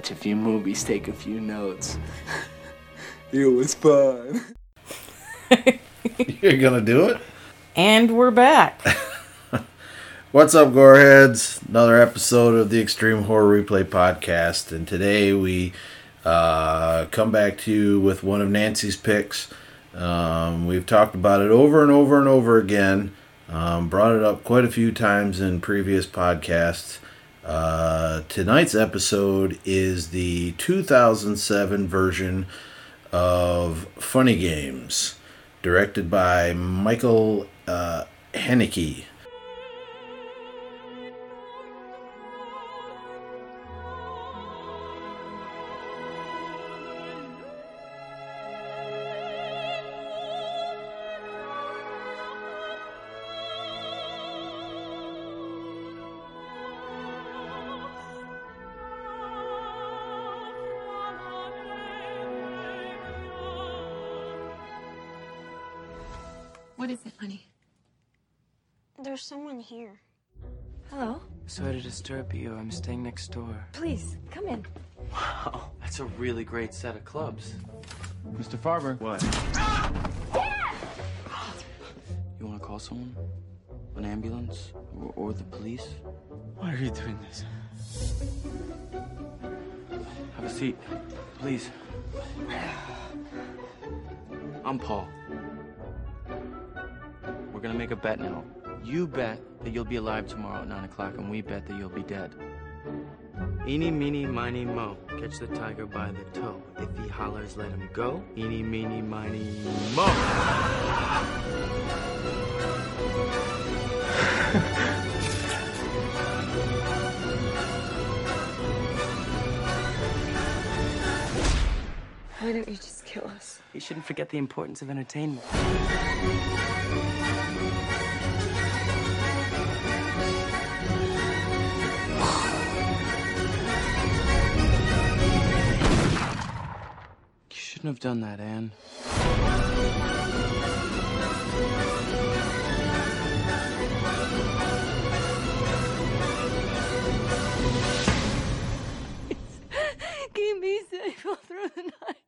watch a few movies, take a few notes. It was fun. You're gonna do it? And we're back. What's up, Goreheads? Another episode of the Extreme Horror Replay Podcast, and today we come back to you with one of Nancy's picks. We've talked about it over and over and over again. Brought it up quite a few times in previous podcasts. Tonight's episode is the 2007 version of Funny Games, directed by Michael Haneke. What is it, honey? There's someone here. Hello? Sorry to disturb you. I'm staying next door. Please, come in. Wow, that's a really great set of clubs. Mr. Farber. What? You want to call someone? An ambulance? Or the police? Why are you doing this? Have a seat, please. I'm Paul. We're gonna make a bet now. You bet that you'll be alive tomorrow at 9 o'clock, and we bet that you'll be dead. Eeny, meeny, miny, mo. Catch the tiger by the toe. If he hollers, let him go. Eeny, meeny, miny, mo. Why don't you just kill us? You shouldn't forget the importance of entertainment. You shouldn't have done that, Anne. Keep me safe all through the night.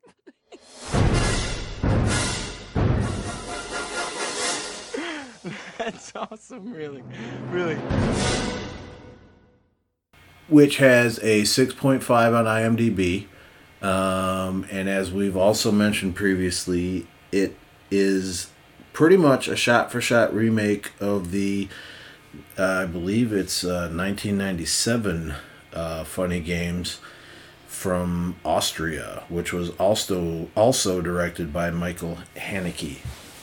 That's awesome, really. Really. Which has a 6.5 on IMDb. And as we've also mentioned previously, it is pretty much a shot-for-shot remake of the, I believe it's 1997 Funny Games from Austria, which was also directed by Michael Haneke.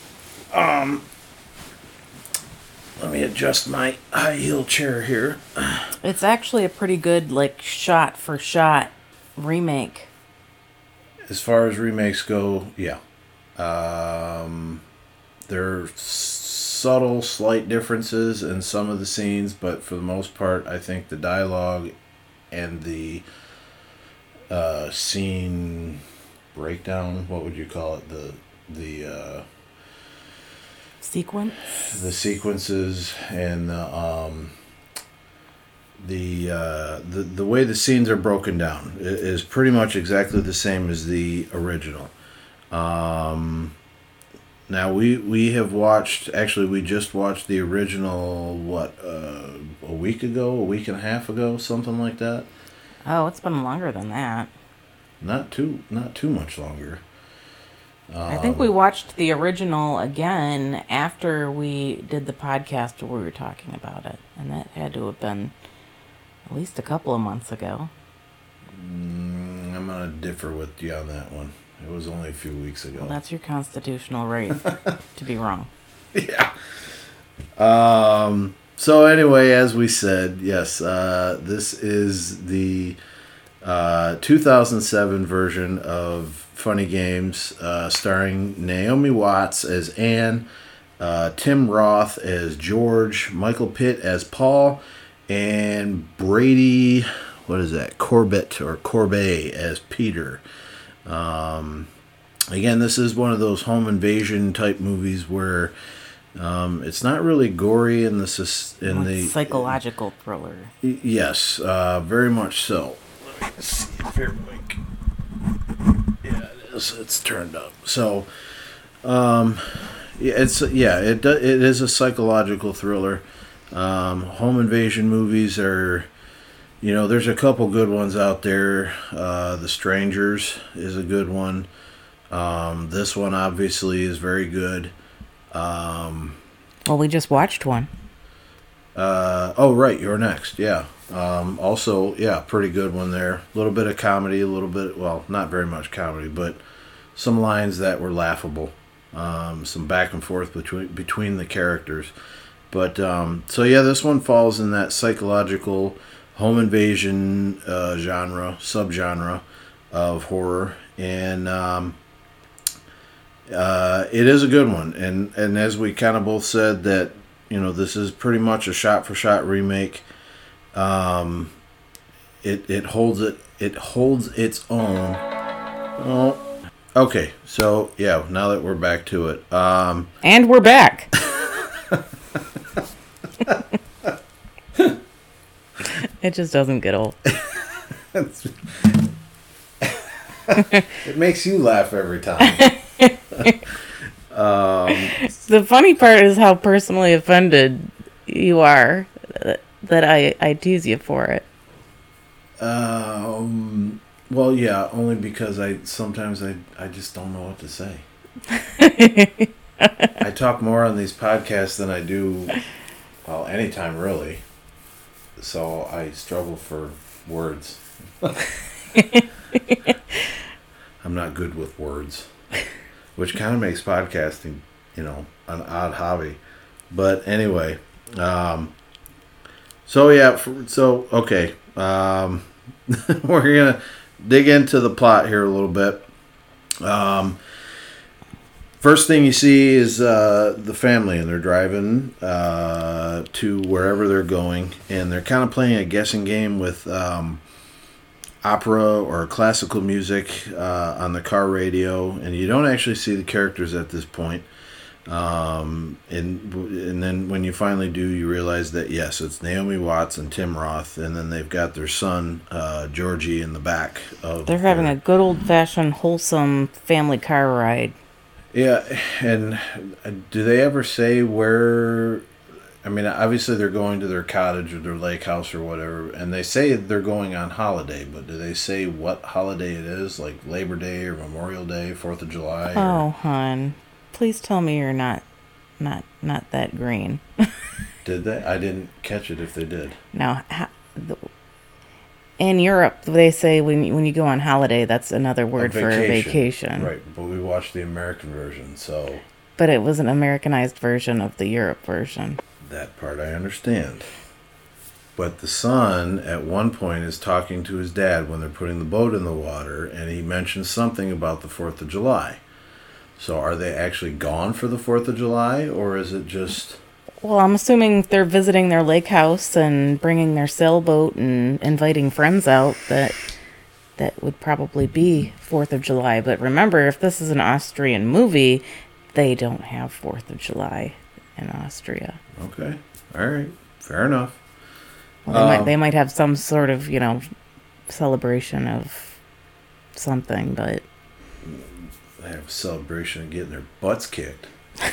Let me adjust my high heel chair here. It's actually a pretty good, shot-for-shot remake. As far as remakes go, yeah. There are subtle, slight differences in some of the scenes, but for the most part, I think the dialogue and the scene breakdown, what would you call it? The Sequence? The sequences and the way the scenes are broken down is pretty much exactly the same as the original. Now we have watched, actually we just watched the original a week and a half ago, something like that. Oh, it's been longer than that. Not too much longer. I think we watched the original again after we did the podcast where we were talking about it. And that had to have been at least a couple of months ago. I'm going to differ with you on that one. It was only a few weeks ago. Well, that's your constitutional right to be wrong. Yeah. So anyway, as we said, yes, this is the 2007 version of Funny Games, starring Naomi Watts as Anne, Tim Roth as George, Michael Pitt as Paul, and Brady, Corbett as Peter. Again, this is one of those home invasion type movies where it's not really gory in the psychological thriller. Yes, very much so. Let's see if here, Mike. Yeah, it is. It's turned up. So, it is a psychological thriller. Home invasion movies are, there's a couple good ones out there. The Strangers is a good one. This one obviously is very good. Well, we just watched one. Oh, right, You're Next. Yeah. Also, yeah, pretty good one there. A little bit of comedy, a little bit, well, not very much comedy, but some lines that were laughable. Some back and forth between the characters. But, so yeah, this one falls in that psychological home invasion subgenre of horror. And it is a good one. And as we kind of both said that, this is pretty much a shot-for-shot remake. It holds its own. Oh, okay. So yeah, now that we're back to it, and we're back. It just doesn't get old. It makes you laugh every time. The funny part is how personally offended you are that I tease you for it. Well, yeah, only because sometimes I just don't know what to say. I talk more on these podcasts than I do, well, anytime really. So I struggle for words. I'm not good with words, which kind of makes podcasting, an odd hobby. But anyway, so yeah, okay. We're gonna dig into the plot here a little bit. First thing you see is the family, and they're driving to wherever they're going, and they're kind of playing a guessing game with opera or classical music on the car radio, and you don't actually see the characters at this point. And then when you finally do, you realize that yes, it's Naomi Watts and Tim Roth, and then they've got their son Georgie in the back of. They're having a good old-fashioned, wholesome family car ride. Yeah, and do they ever say where? I mean, obviously they're going to their cottage or their lake house or whatever, and they say they're going on holiday, but do they say what holiday it is, like Labor Day or Memorial Day, 4th of July? Oh, hon. Please tell me you're not that green. Did they? I didn't catch it if they did. No. In Europe, they say when you go on holiday, that's another word for a vacation. Right, but we watched the American version, so... But it was an Americanized version of the Europe version. That part I understand. But the son, at one point, is talking to his dad when they're putting the boat in the water, and he mentions something about the 4th of July. So are they actually gone for the 4th of July, or is it just... Well, I'm assuming they're visiting their lake house and bringing their sailboat and inviting friends out. That would probably be 4th of July. But remember, if this is an Austrian movie, they don't have 4th of July in Austria. Okay. All right. Fair enough. Well, they might have some sort of, celebration of something, but... They have a celebration of getting their butts kicked.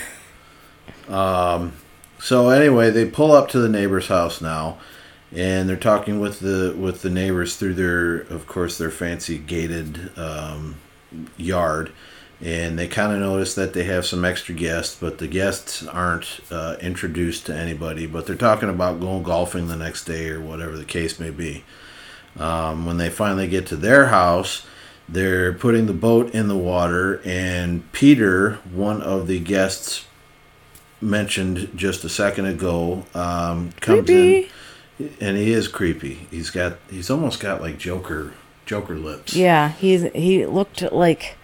So anyway, they pull up to the neighbor's house now, and they're talking with the neighbors through their fancy gated yard, and they kind of notice that they have some extra guests, but the guests aren't introduced to anybody, but they're talking about going golfing the next day or whatever the case may be. When they finally get to their house, they're putting the boat in the water, and Peter, one of the guests mentioned just a second ago, comes creepy. In, and he is creepy. He's almost got like Joker lips. Yeah, he looked like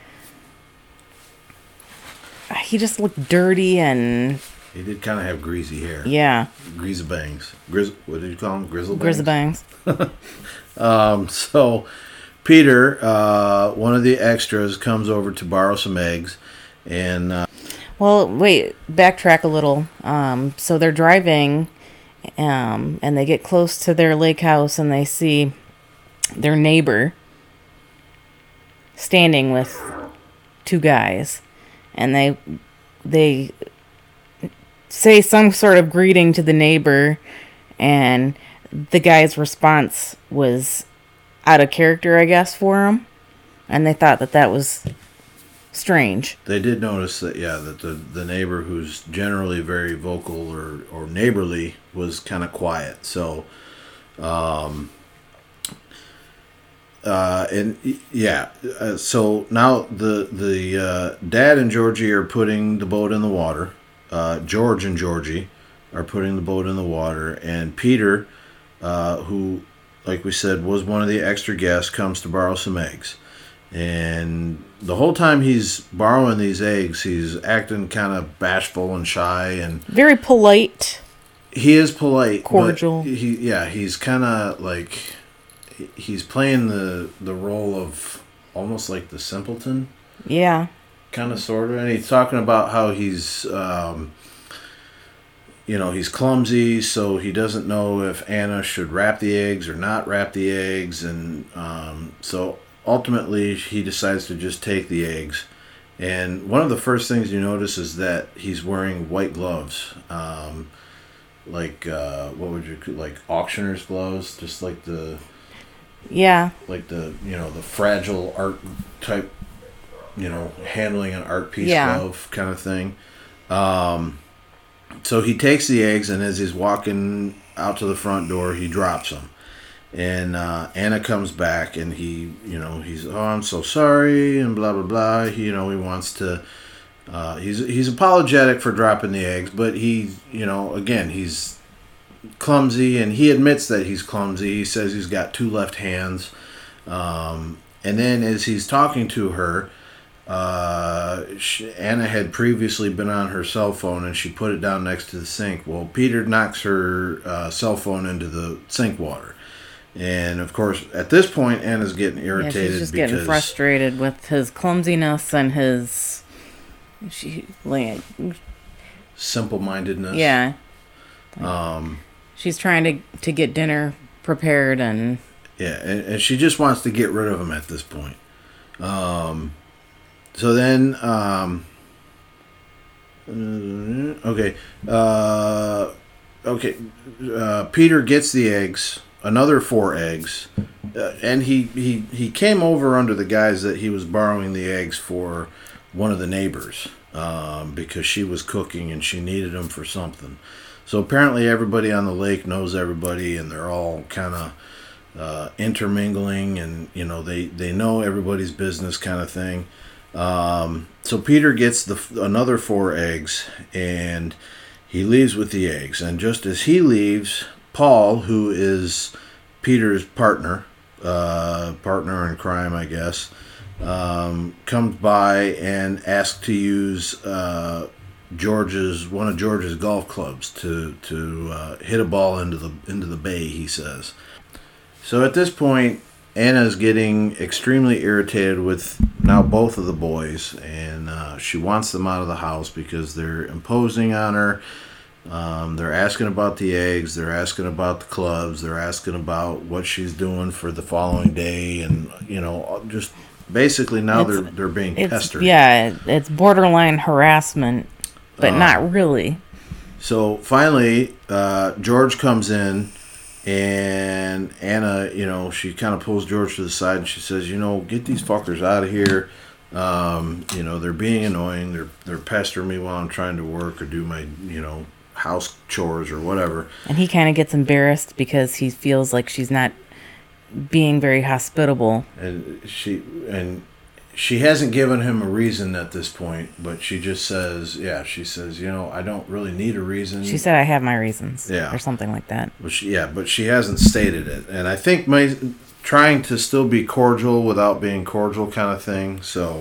he just looked dirty, and he did kind of have greasy hair. Yeah, greasy bangs. What did you call them? Grizzle bangs. Grizzle bangs. So Peter, one of the extras, comes over to borrow some eggs, and well, wait, backtrack a little. So they're driving, and they get close to their lake house, and they see their neighbor standing with two guys, and they say some sort of greeting to the neighbor, and the guy's response was out of character, I guess, for him, and they thought that was strange. They did notice that, that the neighbor, who's generally very vocal or neighborly, was kind of quiet. So, so now the dad and Georgie are putting the boat in the water. George and Georgie are putting the boat in the water, and Peter, who, like we said, was one of the extra guests, comes to borrow some eggs. And the whole time he's borrowing these eggs, he's acting kind of bashful and shy and very polite. He is polite, cordial. But he's kind of like he's playing the role of almost like the simpleton. Yeah. Kind of, sort of, and he's talking about how he's he's clumsy, so he doesn't know if Anna should wrap the eggs or not wrap the eggs, and so ultimately he decides to just take the eggs. And one of the first things you notice is that he's wearing white gloves, like what would you, like auctioneer's gloves, just like the the fragile art type, handling an art piece glove kind of thing. So he takes the eggs, and as he's walking out to the front door, he drops them. And Anna comes back, and he's, oh, I'm so sorry, and blah, blah, blah. He wants to, he's apologetic for dropping the eggs, but he's clumsy, and he admits that he's clumsy. He says he's got two left hands. And then as he's talking to her, Anna had previously been on her cell phone, and she put it down next to the sink. Well, Peter knocks her cell phone into the sink water. And, of course, at this point, Anna's getting irritated. Yeah, she's just getting frustrated with his clumsiness and his simple-mindedness. Yeah. She's trying to get dinner prepared and... Yeah, and she just wants to get rid of him at this point. So then... Peter gets the eggs... Another 4 eggs, and he came over under the guise that he was borrowing the eggs for one of the neighbors, because she was cooking and she needed them for something. So apparently everybody on the lake knows everybody, and they're all kind of intermingling, and they know everybody's business kind of thing. So Peter gets another 4 eggs, and he leaves with the eggs, and just as he leaves, Paul, who is Peter's partner in crime, I guess, comes by and asks to use one of George's golf clubs to hit a ball into the bay, he says. So at this point, Anna's getting extremely irritated with now both of the boys, and she wants them out of the house because they're imposing on her. They're asking about the eggs, they're asking about the clubs, they're asking about what she's doing for the following day, and just basically now they're being pestered. Yeah, it's borderline harassment, but not really. So finally, George comes in, and Anna, she kind of pulls George to the side, and she says, get these fuckers out of here. They're being annoying. They're pestering me while I'm trying to work or do my, house chores or whatever. And he kind of gets embarrassed because he feels like she's not being very hospitable. And she hasn't given him a reason at this point, but she just says, I don't really need a reason. She said, I have my reasons. Yeah. Or something like that. But she hasn't stated it. And I think trying to still be cordial without being cordial kind of thing. So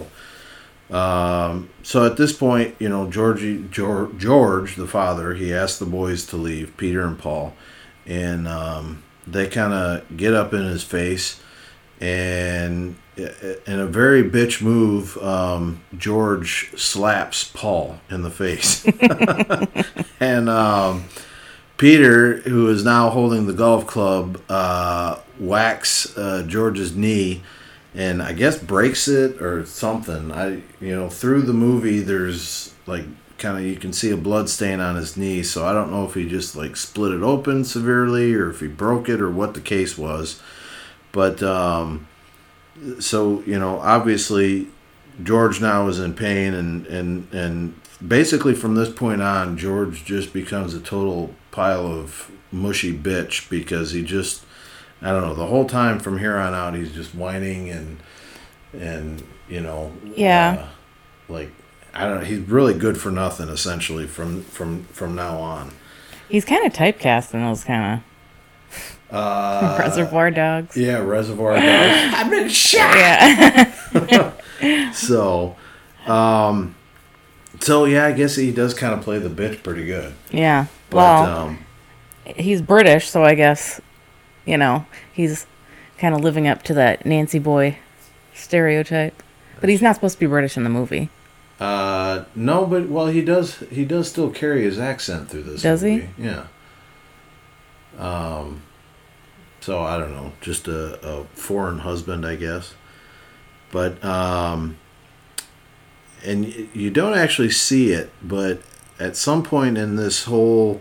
at this point, George, the father, he asked the boys to leave, Peter and Paul, and they kind of get up in his face, and in a very bitch move, George slaps Paul in the face. And Peter, who is now holding the golf club, whacks George's knee, and I guess breaks it or something. Through the movie, there's like kind of, you can see a blood stain on his knee, so I don't know if he just like split it open severely or if he broke it or what the case was. But so obviously George now is in pain, and basically from this point on, George just becomes a total pile of mushy bitch, because he just, I don't know, the whole time from here on out he's just whining and like, I don't know, he's really good for nothing essentially from now on. He's kind of typecast in those kind of Reservoir Dogs. Yeah, Reservoir Dogs. I've been shot. Yeah. So yeah, I guess he does kind of play the bitch pretty good. Yeah. But, Well, he's British, so I guess, he's kind of living up to that Nancy boy stereotype. But he's not supposed to be British in the movie. No, but well, he does still carry his accent through this Does movie. he? Yeah. So I don't know, just a foreign husband, I guess. But and you don't actually see it, but at some point in this whole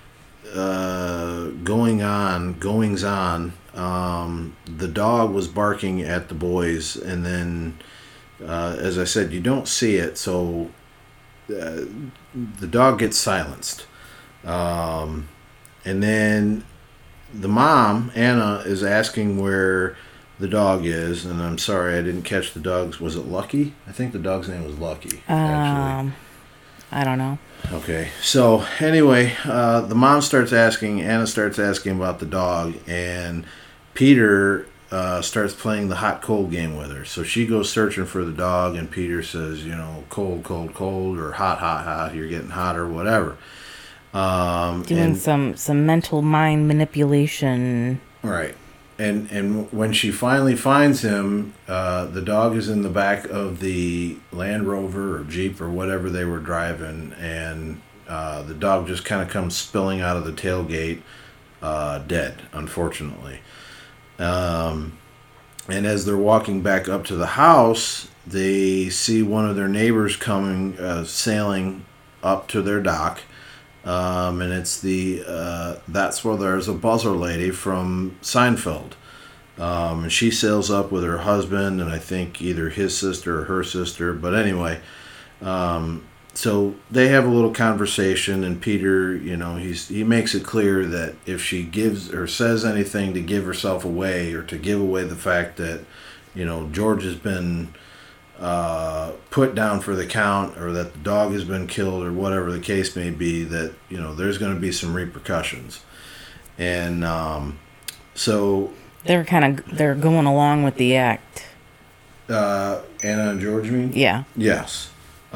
goings on, the dog was barking at the boys, and then as I said, you don't see it, so the dog gets silenced, and then the mom, Anna, is asking where the dog is, and I'm sorry I didn't catch the dog's. Was it Lucky? I think the dog's name was Lucky. Actually, I don't know. Okay, so anyway, the mom starts asking. Anna starts asking about the dog, and Peter starts playing the hot cold game with her. So she goes searching for the dog, and Peter says, cold, cold, cold, or hot, hot, hot. You're getting hot, or whatever. Doing some mental mind manipulation. Right. And when she finally finds him, the dog is in the back of the Land Rover or Jeep or whatever they were driving, and the dog just kind of comes spilling out of the tailgate, dead, unfortunately. And as they're walking back up to the house, they see one of their neighbors coming, sailing up to their dock. And it's That's Where There's a Buzzer lady from Seinfeld. And she sails up with her husband, and I think either his sister or her sister. But anyway, so they have a little conversation, and Peter, he makes it clear that if she gives or says anything to give herself away, or to give away the fact that, George has been put down for the count, or that the dog has been killed, or whatever the case may be, that there's going to be some repercussions. And so They're going along with the act. Anna and George, you mean? Yeah. Yes.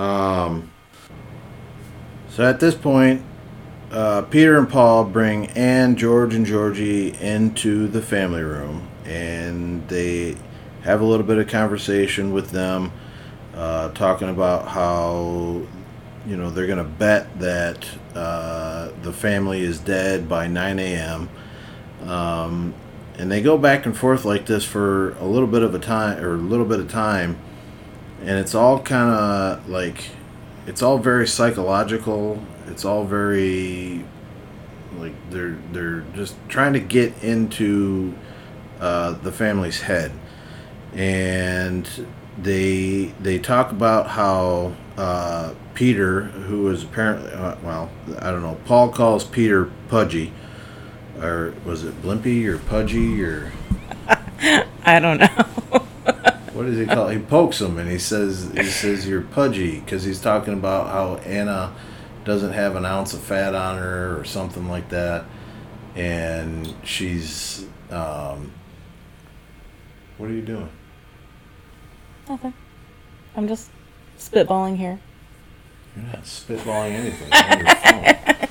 So at this point, Peter and Paul bring Anne, George, and Georgie into the family room, and they have a little bit of conversation with them, talking about how, they're going to bet that the family is dead by 9 a.m. And they go back and forth like this for a little bit of time, and it's all kind of like, it's all very psychological. It's all very like they're just trying to get into the family's head. And they talk about how Peter, who is apparently, I don't know, Paul calls Peter Pudgy, or was it Blimpy or Pudgy or I don't know. what does he call it? He pokes him, and he says you're Pudgy, because he's talking about how Anna doesn't have an ounce of fat on her or something like that, and she's what are you doing? Nothing. I'm just spitballing here. You're not spitballing anything. You're on your phone.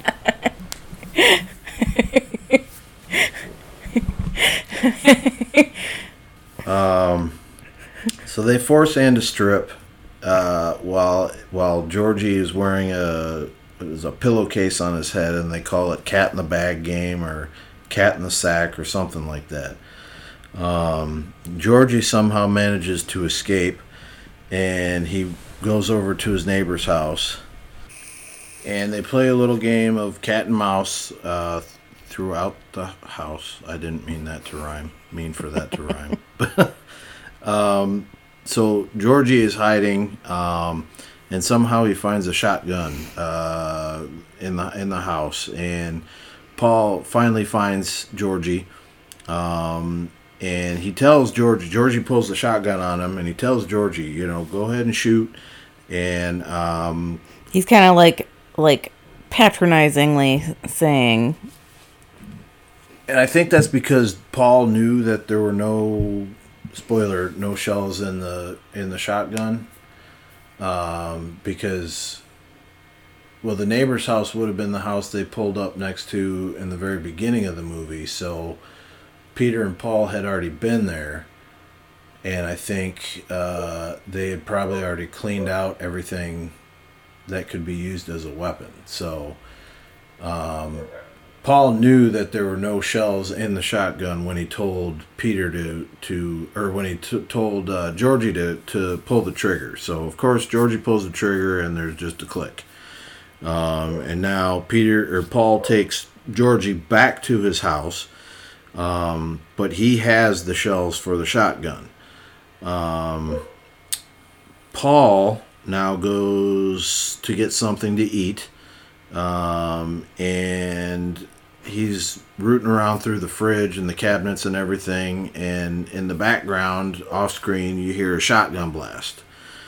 So they force Anne to strip, while Georgie is wearing a pillowcase on his head, and they call it cat in the bag game or cat in the sack or something like that. Georgie somehow manages to escape, and he goes over to his neighbor's house, and they play a little game of cat and mouse throughout the house. I didn't mean that to rhyme. Mean for that to rhyme. So Georgie is hiding, and somehow he finds a shotgun in the house, and Paul finally finds Georgie, and he tells Georgie pulls the shotgun on him, and he tells Georgie, go ahead and shoot, and he's kind of like patronizingly saying. And I think that's because Paul knew that there were no shells in the shotgun, because, well, the neighbor's house would have been the house they pulled up next to in the very beginning of the movie, so Peter and Paul had already been there, and I think they had probably already cleaned out everything that could be used as a weapon. So Paul knew that there were no shells in the shotgun when he told Peter told Georgie to pull the trigger. So of course Georgie pulls the trigger, and there's just a click. And now Paul takes Georgie back to his house, but he has the shells for the shotgun. Paul now goes to get something to eat, and he's rooting around through the fridge and the cabinets and everything, and in the background, off screen, you hear a shotgun blast.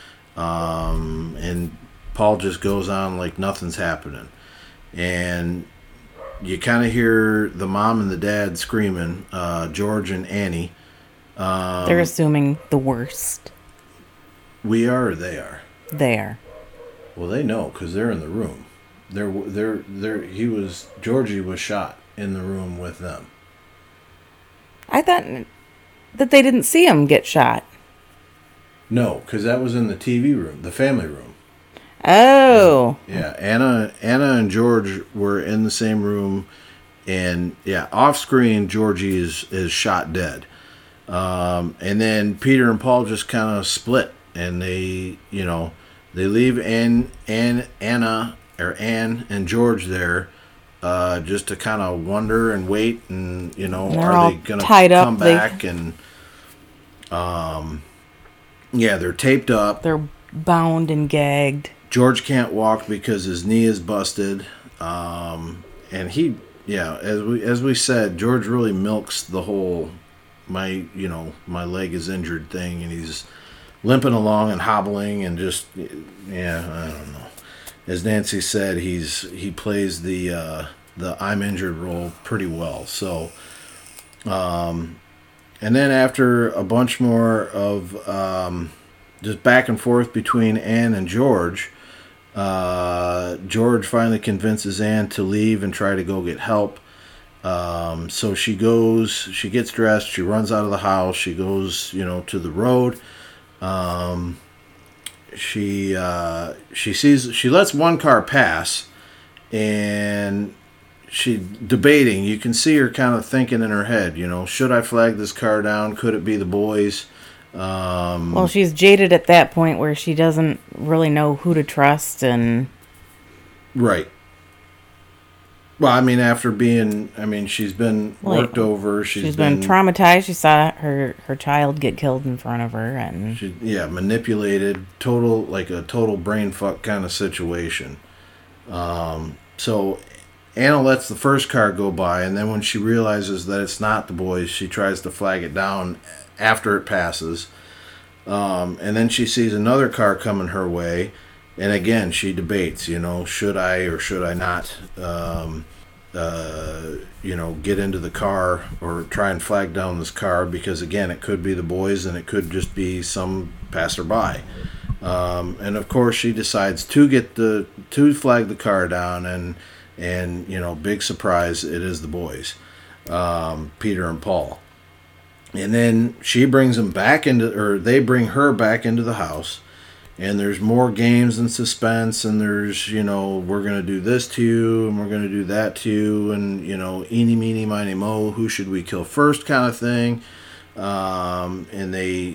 And Paul just goes on like nothing's happening. And you kind of hear the mom and the dad screaming, George and Annie. They're assuming the worst. We are, or they are? They are. Well, they know because they're in the room. Georgie was shot in the room with them. I thought that they didn't see him get shot. No, because that was in the TV room, the family room. Oh. Yeah, Anna and George were in the same room, and yeah, off screen, Georgie is shot dead. And then Peter and Paul just kind of split, and they leave Anne and George there, just to kind of wonder and wait, and are they gonna come back? And they're taped up. They're bound and gagged. George can't walk because his knee is busted, and as we said, George really milks the whole my leg is injured thing, and he's limping along and hobbling and just I don't know. As Nancy said, he plays the I'm injured role pretty well. So, and then after a bunch more of just back and forth between Anne and George, George finally convinces Anne to leave and try to go get help. So she gets dressed, she runs out of the house, she goes, to the road. She lets one car pass, and she's debating. You can see her kind of thinking in her head, should I flag this car down? Could it be the boys? Well, she's jaded at that point where she doesn't really know who to trust, and right. Well, I mean, she's been worked over. She's been traumatized. She saw her child get killed in front of her, and manipulated. Like a total brain fuck kind of situation. So Anna lets the first car go by, and then when she realizes that it's not the boys, she tries to flag it down after it passes. And then she sees another car coming her way. And again, she debates, should I or should I not, get into the car or try and flag down this car, because again, it could be the boys and it could just be some passerby. And of course, she decides to flag the car down, and big surprise, it is the boys, Peter and Paul. And then she brings them back they bring her back into the house. And there's more games and suspense, and there's, we're going to do this to you, and we're going to do that to you, and, eeny, meeny, miny, mo, who should we kill first kind of thing. And they,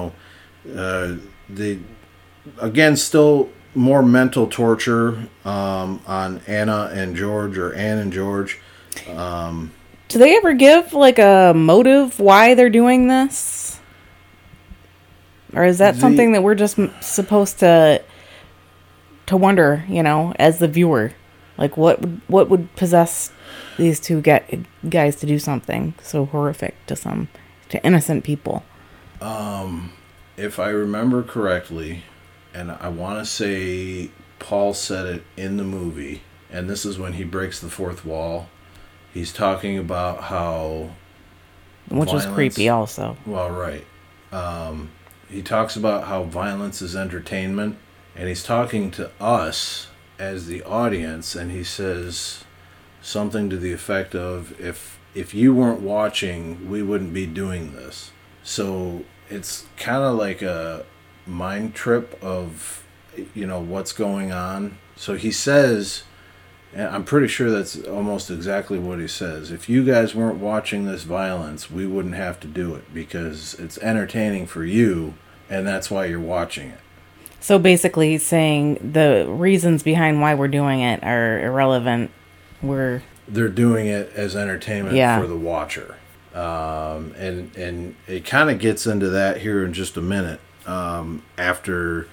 again, still more mental torture on Anna and George, or Ann and George. Do they ever give, like, a motive why they're doing this? Or is that something that we're just supposed to wonder, as the viewer? Like, what would possess these two guys to do something so horrific to innocent people? If I remember correctly, and I want to say Paul said it in the movie, and this is when he breaks the fourth wall. He's talking about how... Which was creepy also. Well, right. He talks about how violence is entertainment, and he's talking to us as the audience, and he says something to the effect of, if you weren't watching, we wouldn't be doing this. So it's kind of like a mind trip of, what's going on. So he says, and I'm pretty sure that's almost exactly what he says, if you guys weren't watching this violence, we wouldn't have to do it because it's entertaining for you, and that's why you're watching it. So basically he's saying the reasons behind why we're doing it are irrelevant. They're doing it as entertainment for the watcher. And it kind of gets into that here in just a minute. After,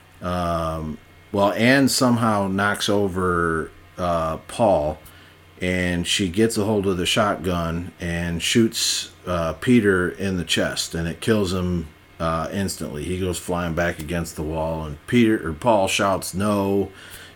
Anne somehow knocks over Paul, and she gets a hold of the shotgun and shoots Peter in the chest, and it kills him instantly. He goes flying back against the wall, and Paul shouts no,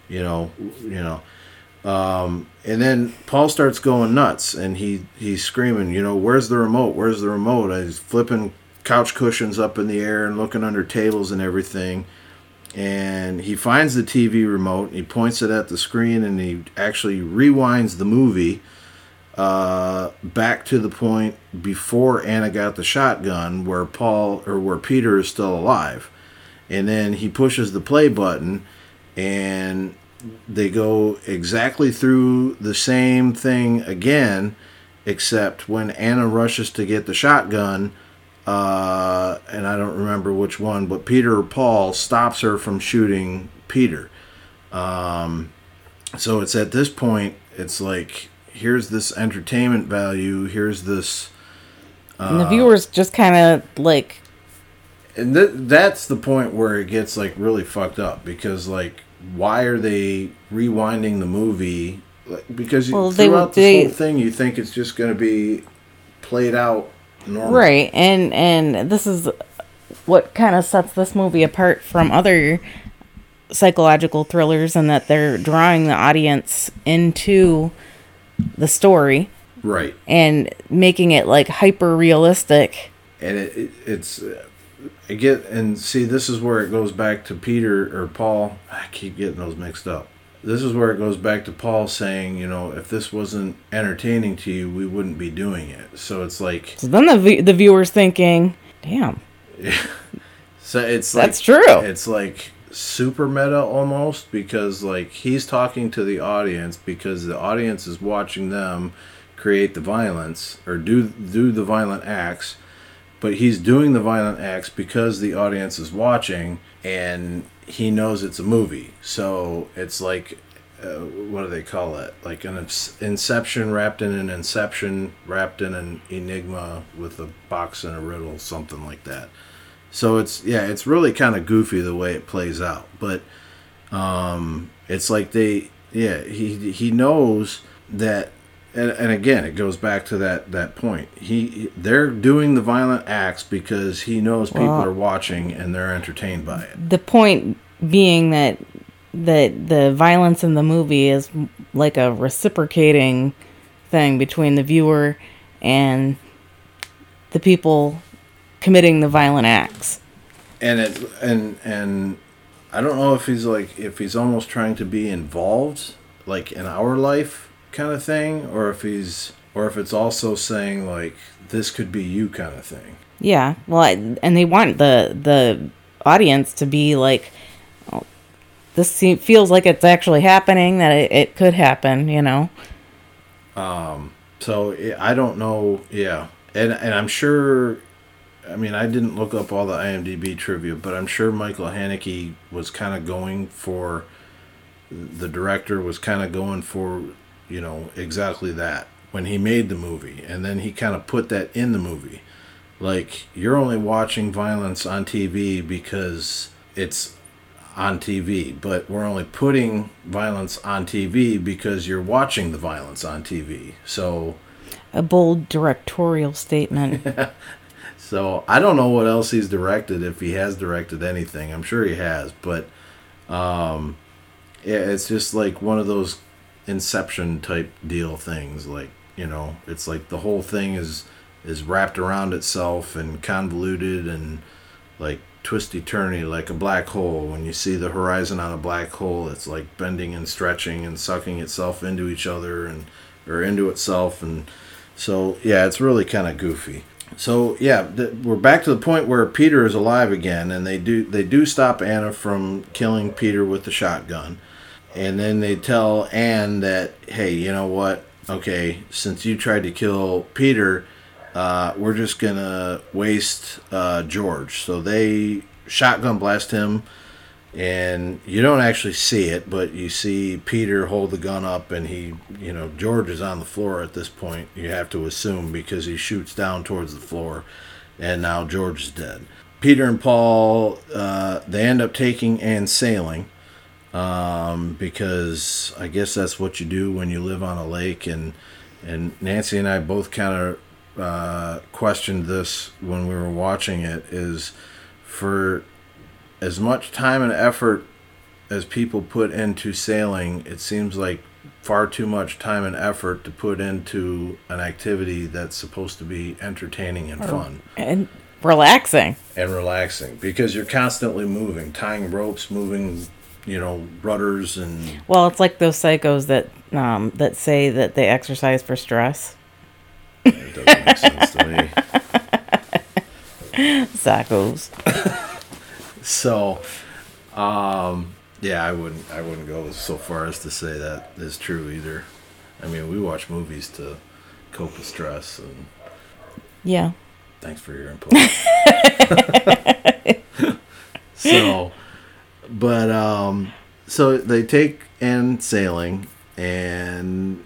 and then Paul starts going nuts, and he's screaming, where's the remote? Where's the remote? He's flipping couch cushions up in the air and looking under tables and everything. And he finds the TV remote, and he points it at the screen, and he actually rewinds the movie back to the point before Anna got the shotgun, where Peter is still alive. And then he pushes the play button, and they go exactly through the same thing again, except when Anna rushes to get the shotgun, and I don't remember which one, but Peter or Paul stops her from shooting Peter. So it's at this point, it's like, here's this entertainment value, here's this... and the viewers just kind of, like... And that's the point where it gets, like, really fucked up, because, like, why are they rewinding the movie? Because throughout this whole thing, you think it's just going to be played out normal. Right, and this is what kind of sets this movie apart from other psychological thrillers, and that they're drawing the audience into the story. Right. And making it, like, hyper realistic. And it's... see, this is where it goes back to Peter or Paul. I keep getting those mixed up. This is where it goes back to Paul saying, if this wasn't entertaining to you, we wouldn't be doing it. So it's like... So then the viewer's thinking, damn. So it's that's true. It's like super meta almost, because, like, he's talking to the audience because the audience is watching them create the violence or do the violent acts. But he's doing the violent acts because the audience is watching, and he knows it's a movie. So it's like, what do they call it? Like an Inception wrapped in an Inception, wrapped in an Enigma with a box and a riddle, something like that. So it's really kind of goofy the way it plays out. But it's like he knows that. And again, it goes back to that point. They're doing the violent acts because he knows people are watching and they're entertained by it. The point being that the violence in the movie is like a reciprocating thing between the viewer and the people committing the violent acts. And I don't know if he's almost trying to be involved, like, in our life kind of thing, or if it's also saying, like, this could be you kind of thing. Yeah, well, and they want the audience to be like, oh, feels like it's actually happening, that it could happen, you know? So I don't know. Yeah. And I'm sure, I mean, I didn't look up all the IMDb trivia, but I'm sure Michael Haneke was kind of going for, the director was kind of going for, you know, exactly that when he made the movie. And then he kind of put that in the movie. Like, you're only watching violence on TV because it's on TV, but we're only putting violence on TV because you're watching the violence on TV. So, a bold directorial statement. so I don't know what else he's directed, if he has directed anything. I'm sure he has, but yeah, it's just like one of those Inception type deal things. Like, you know, it's like the whole thing is wrapped around itself and convoluted and like twisty-turny, like a black hole. When you see the horizon on a black hole, it's like bending and stretching and sucking itself into each other or into itself. And so, yeah, it's really kind of goofy. So, yeah, we're back to the point where Peter is alive again, and they do stop Anna from killing Peter with the shotgun. And then they tell Anne that, hey, you know what? Okay, since you tried to kill Peter, we're just going to waste George. So they shotgun blast him, and you don't actually see it, but you see Peter hold the gun up, and George is on the floor at this point, you have to assume, because he shoots down towards the floor, and now George is dead. Peter and Paul, they end up taking Anne sailing, because I guess that's what you do when you live on a lake, and Nancy and I both kind of questioned this when we were watching it, is for as much time and effort as people put into sailing, it seems like far too much time and effort to put into an activity that's supposed to be entertaining and fun. And relaxing. Because you're constantly moving, tying ropes, moving, rudders and... Well, it's like those psychos that say that they exercise for stress. It doesn't make sense to me. Psychos. So, yeah, I wouldn't go so far as to say that is true either. I mean, we watch movies to cope with stress, and yeah. Thanks for your input. So they take Anne sailing, and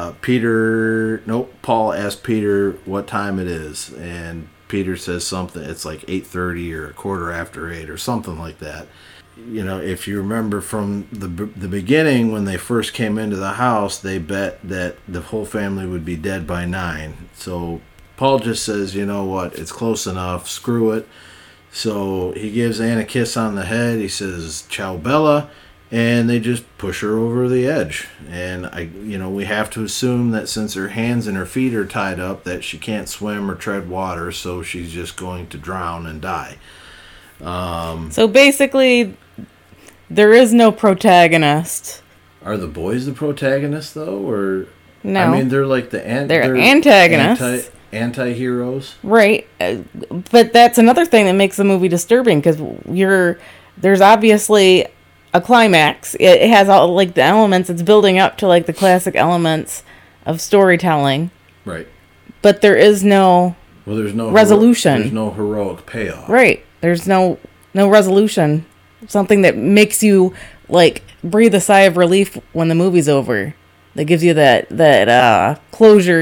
Paul asks Peter what time it is, and Peter says something, it's like 8:30 or 8:15 or something like that. If you remember from the beginning, when they first came into the house, they bet that the whole family would be dead by 9. So Paul just says, you know what, it's close enough, screw it. So he gives Anne a kiss on the head, he says, ciao Bella, and they just push her over the edge. And we have to assume that since her hands and her feet are tied up, that she can't swim or tread water, so she's just going to drown and die. So basically, there is no protagonist. Are the boys the protagonists, though, or no? I mean, they're like they're antagonists, anti-heroes, right? But that's another thing that makes the movie disturbing, because there's obviously a climax. It has all like the elements. It's building up to like the classic elements of storytelling, right? But there is no resolution. There's no heroic payoff, right? There's no resolution. Something that makes you like breathe a sigh of relief when the movie's over. That gives you that closure.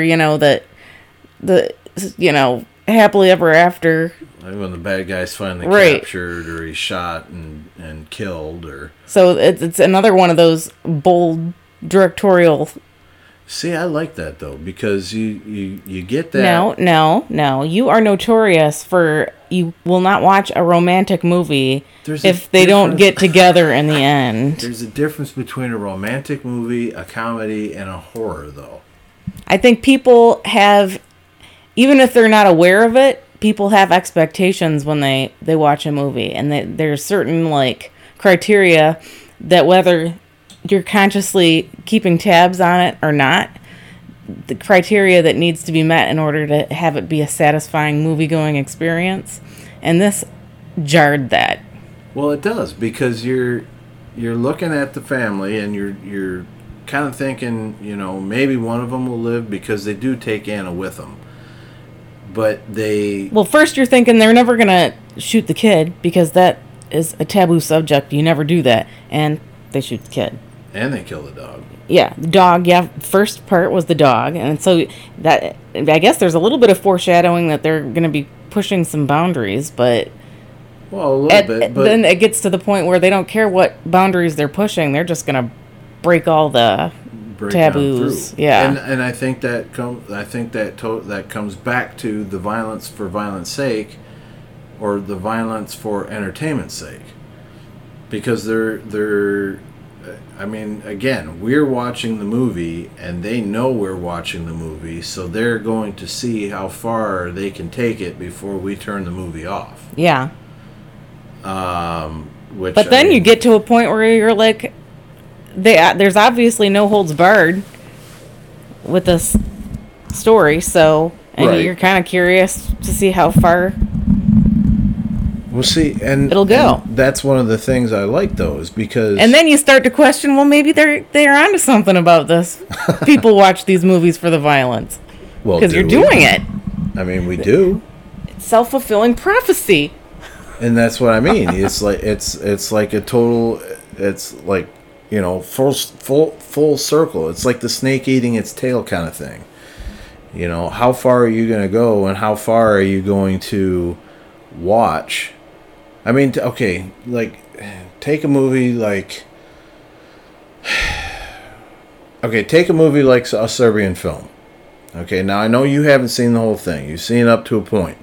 Happily ever after. Like when the bad guy's finally captured, or he's shot and killed, or... So it's another one of those bold directorial... See, I like that, though, because you get that... No. You are notorious for... You will not watch a romantic movie if they don't get together in the end. There's a difference between a romantic movie, a comedy, and a horror, though. I think people have... Even if they're not aware of it, people have expectations when they watch a movie, and there's certain like criteria that, whether you're consciously keeping tabs on it or not, the criteria that needs to be met in order to have it be a satisfying movie-going experience. And this jarred that. Well, it does, because you're looking at the family and you're kind of thinking, maybe one of them will live, because they do take Anna with them. But Well, first you're thinking they're never going to shoot the kid, because that is a taboo subject. You never do that. And they shoot the kid. And they kill the dog. Yeah, the dog, first part was the dog. And so that, I guess there's a little bit of foreshadowing that they're going to be pushing some boundaries, but... Well, a little bit, but... Then it gets to the point where they don't care what boundaries they're pushing. They're just going to break all the taboos. Yeah. And I think that comes back to the violence for violence sake, or the violence for entertainment's sake, because again, we're watching the movie and they know we're watching the movie, so they're going to see how far they can take it before we turn the movie off. Yeah. But then you get to a point where you're like, there's obviously no holds barred with this story, so, and right. You're kind of curious to see how far we'll see, and it'll go. And that's one of the things I like, though, is because... And then you start to question, well, maybe they're onto something about this. People watch these movies for the violence. Well, because you're doing it. I mean, we do. It's self-fulfilling prophecy. And that's what I mean. It's like it's like a total. It's like, full circle. It's like the snake eating its tail kind of thing. How far are you going to go, and how far are you going to watch? I mean, okay, like, take a movie like. Okay, take a movie like a Serbian film. Okay, now I know you haven't seen the whole thing. You've seen up to a point.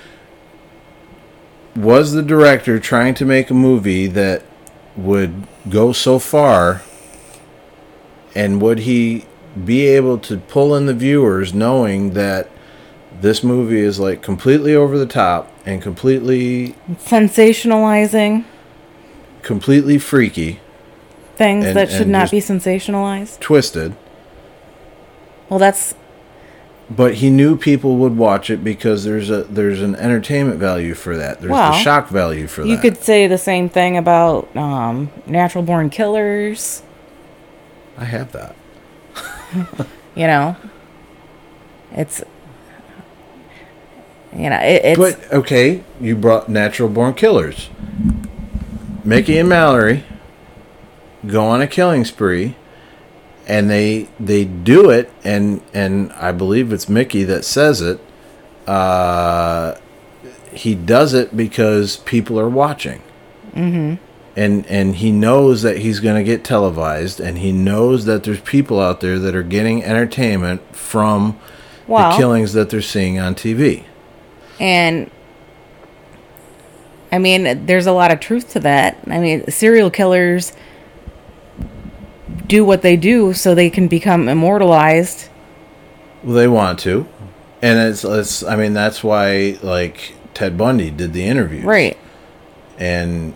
Was the director trying to make a movie that would go so far, and would he be able to pull in the viewers knowing that this movie is like completely over the top and completely sensationalizing, completely freaky things that should not be sensationalized, twisted? Well, that's... But he knew people would watch it because there's an entertainment value for that. There's the shock value for that. You could say the same thing about Natural Born Killers. I have that. It's... it's... But, okay, you brought Natural Born Killers. Mickey and Mallory go on a killing spree, and they do it, and I believe it's Mickey that says it. He does it because people are watching. Mm-hmm. And he knows that he's going to get televised, and he knows that there's people out there that are getting entertainment from the killings that they're seeing on TV. And, I mean, there's a lot of truth to that. I mean, serial killers do what they do so they can become immortalized. Well, they want to. And it's I mean, that's why, like, Ted Bundy did the interviews. Right. And,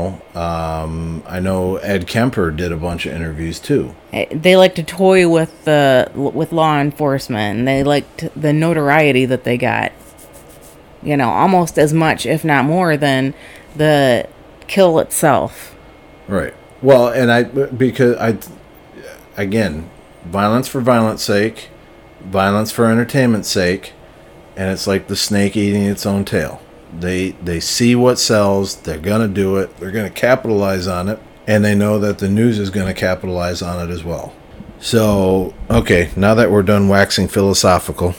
I know Ed Kemper did a bunch of interviews, too. They like to toy with law enforcement, and they liked the notoriety that they got. Almost as much, if not more, than the kill itself. Right. Well, and again, violence for violence sake, violence for entertainment's sake, and it's like the snake eating its own tail. They see what sells, they're going to do it, they're going to capitalize on it, and they know that the news is going to capitalize on it as well. So, okay, now that we're done waxing philosophical,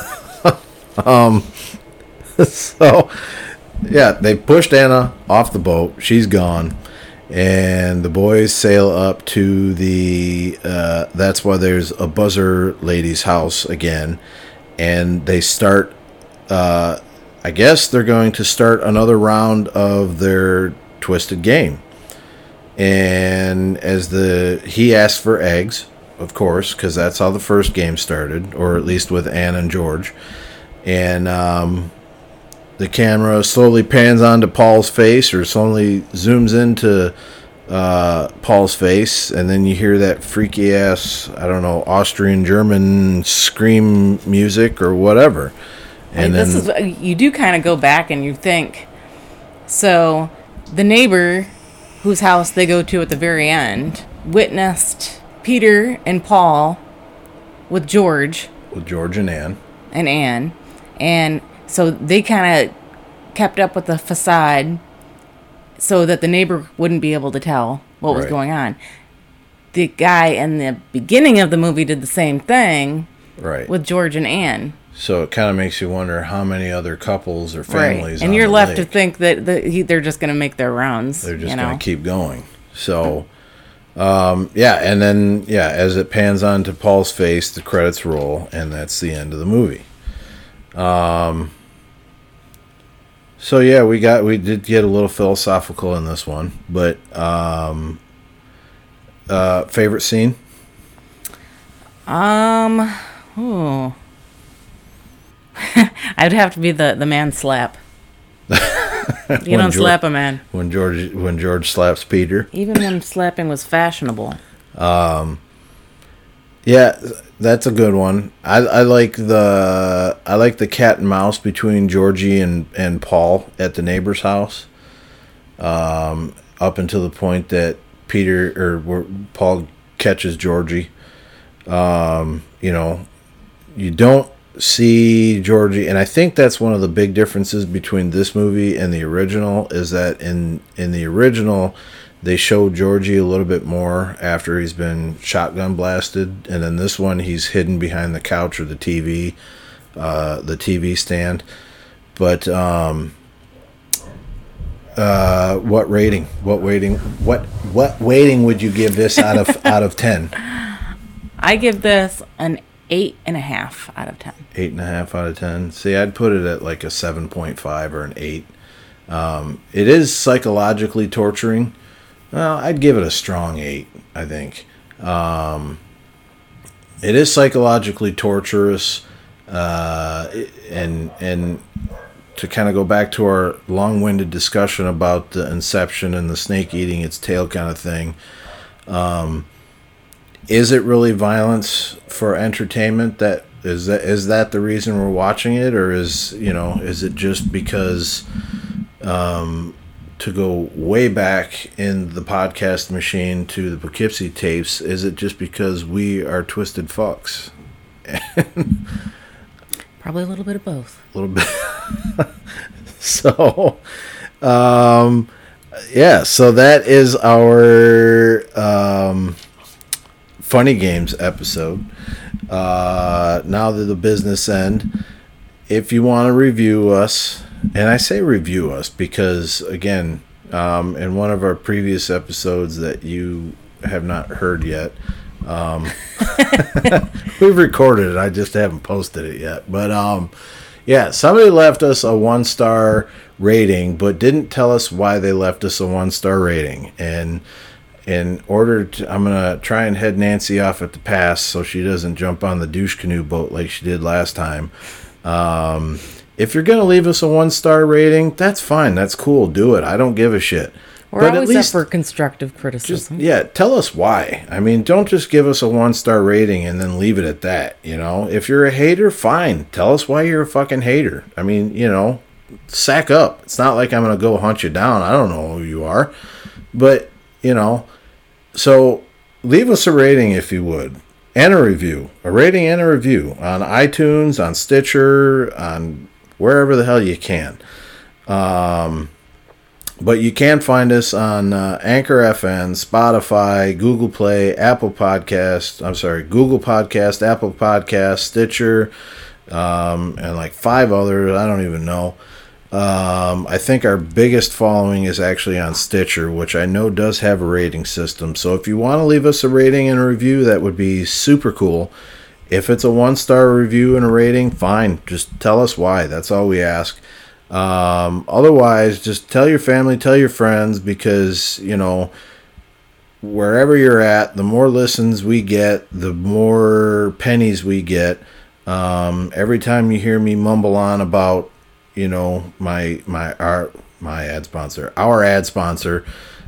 so, yeah, they pushed Anna off the boat, she's gone, and the boys sail up to the, that's why there's a buzzer lady's house again, and they start, I guess they're going to start another round of their twisted game. And he asked for eggs, of course, because that's how the first game started, or at least with Ann and George. And the camera slowly pans onto Paul's face, or slowly zooms into Paul's face, and then you hear that freaky ass, I don't know, Austrian German scream music or whatever. And you do kind of go back and you think, so the neighbor whose house they go to at the very end witnessed Peter and Paul with George and Anne. And so they kind of kept up with the facade so that the neighbor wouldn't be able to tell what was going on. The guy in the beginning of the movie did the same thing with George and Anne. So it kind of makes you wonder how many other couples or families. And you're left to think that they're just going to make their rounds. They're just going to keep going. So, and then as it pans on to Paul's face, the credits roll, and that's the end of the movie. So we did get a little philosophical in this one, but favorite scene? I'd have to be the man slap. You don't slap a man. When George slaps Peter. Even when slapping was fashionable. Yeah, that's a good one. I like the cat and mouse between Georgie and Paul at the neighbor's house. Up until the point that Paul catches Georgie. You don't see Georgie, and I think that's one of the big differences between this movie and the original, is that in the original they show Georgie a little bit more after he's been shotgun blasted, and in this one he's hidden behind the couch or the TV stand. But what rating would you give this out of 10? I give this an 8.5 out of 10. 8.5 out of 10. See, I'd put it at like a 7.5 or an 8. It is psychologically torturing. Well, I'd give it a strong 8, I think. It is psychologically torturous, and to kind of go back to our long-winded discussion about the inception and the snake eating its tail kind of thing. Is it really violence for entertainment? Is that the reason we're watching it, or is it just because to go way back in the podcast machine to the Poughkeepsie tapes, is it just because we are twisted fucks? Probably a little bit of both. A little bit. So, so that is our Funny Games episode. Now to the business end. If you want to review us, and I say review us because, again, in one of our previous episodes that you have not heard yet, we've recorded it, I just haven't posted it yet. But somebody left us a 1-star rating, but didn't tell us why they left us a 1-star rating. And in order to, I'm gonna try and head Nancy off at the pass so she doesn't jump on the douche canoe boat like she did last time. If you're gonna leave us a 1-star rating, that's fine, that's cool, do it. I don't give a shit. We're always up for constructive criticism. Tell us why. I mean, don't just give us a 1-star rating and then leave it at that. If you're a hater, fine. Tell us why you're a fucking hater. I mean, sack up. It's not like I'm gonna go hunt you down. I don't know who you are, but so leave us a rating if you would, and a review. A rating and a review on iTunes, on Stitcher, on wherever the hell you can. But you can find us on Anchor FM, Spotify, Google Play, Google Podcast, Apple Podcast, Stitcher, and like 5 others. I don't even know. I think our biggest following is actually on Stitcher, which I know does have a rating system. So if you want to leave us a rating and a review, that would be super cool. If it's a 1-star review and a rating, fine. Just tell us why. That's all we ask. Otherwise, just tell your family, tell your friends, because, wherever you're at, the more listens we get, the more pennies we get. Every time you hear me mumble on about, our ad sponsor,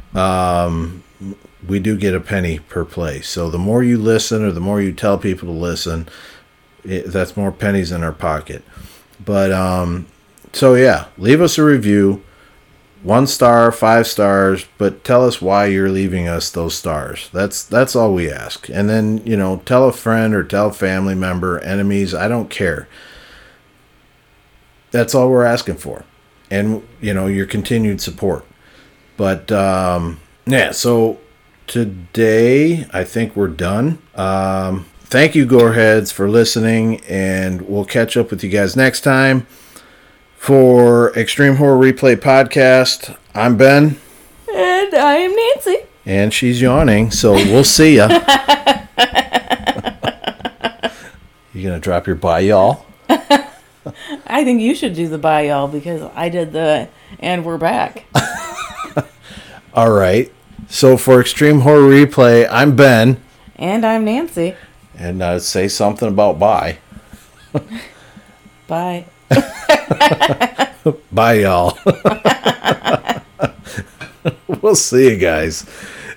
we do get a penny per play. So the more you listen, or the more you tell people to listen, that's more pennies in our pocket. But, leave us a review. 1 star, 5 stars, but tell us why you're leaving us those stars. That's all we ask. And then, tell a friend or tell a family member, enemies, I don't care. That's all we're asking for. And, your continued support. But, so today I think we're done. Thank you, Goreheads, for listening, and we'll catch up with you guys next time. For Extreme Horror Replay Podcast, I'm Ben. And I am Nancy. And she's yawning, so we'll see ya. You gonna drop your bye, y'all? I think you should do the bye, y'all, because I did the and we're back. All right. So for Extreme Horror Replay, I'm Ben. And I'm Nancy. And say something about bye. Bye. Bye, y'all. We'll see you guys.